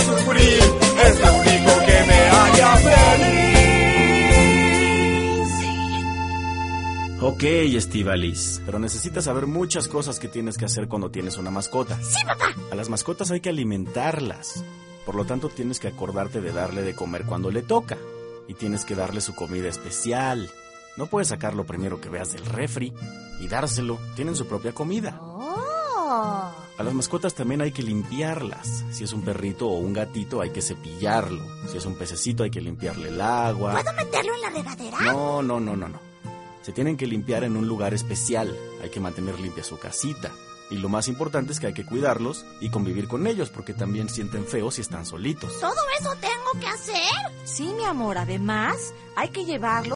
sufrir, es lo único que me haría feliz. Ok, Estíbaliz, pero necesitas saber muchas cosas que tienes que hacer cuando tienes una mascota. ¡Sí, papá! A las mascotas hay que alimentarlas. Por lo tanto, tienes que acordarte de darle de comer cuando le toca. Y tienes que darle su comida especial. No puedes sacar lo primero que veas del refri y dárselo. Tienen su propia comida. ¡Oh! A las mascotas también hay que limpiarlas. Si es un perrito o un gatito, hay que cepillarlo. Si es un pececito, hay que limpiarle el agua. ¿Puedo meterlo en la regadera? No. Se tienen que limpiar en un lugar especial. Hay que mantener limpia su casita. Y lo más importante es que hay que cuidarlos y convivir con ellos, porque también sienten feo si están solitos. ¿Todo eso tengo que hacer? Sí, mi amor, además hay que llevarlo